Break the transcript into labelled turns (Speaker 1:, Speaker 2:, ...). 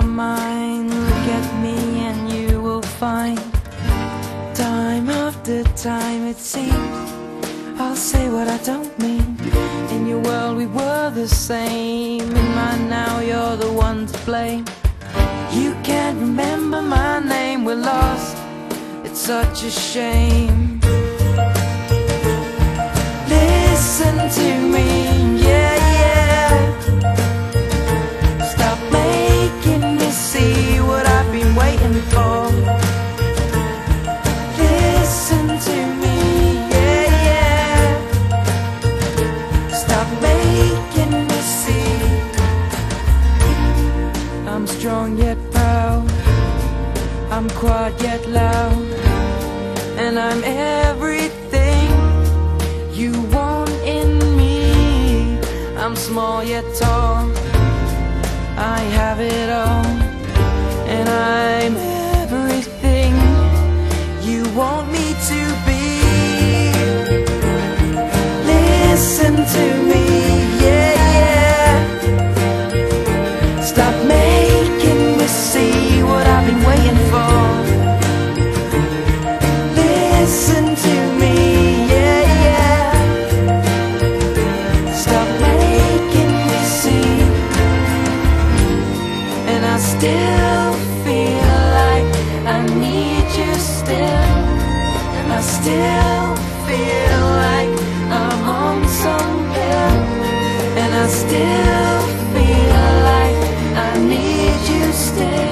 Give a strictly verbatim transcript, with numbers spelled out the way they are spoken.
Speaker 1: my mind, look at me and you will find time after time it seems I'll say what I don't mean. In your world we were the same, in mine now you're the one to blame. You can't remember my name, we're lost, it's such a shame. Listen to me, yeah, yeah. Stop making me see what I've been waiting for. Listen to me, yeah, yeah. Stop making me see. I'm strong yet proud, I'm quiet yet loud, and I'm everything you want in me. I'm small yet tall, I have it all, and I'm everything you want me to be. Listen to me, yeah, yeah. Stop making me see what I've been waiting for. Listen to me, yeah, yeah. Stop making me see. And I still feel like I need you still, and I still feel like I'm on some pill, and I still feel like I need you still.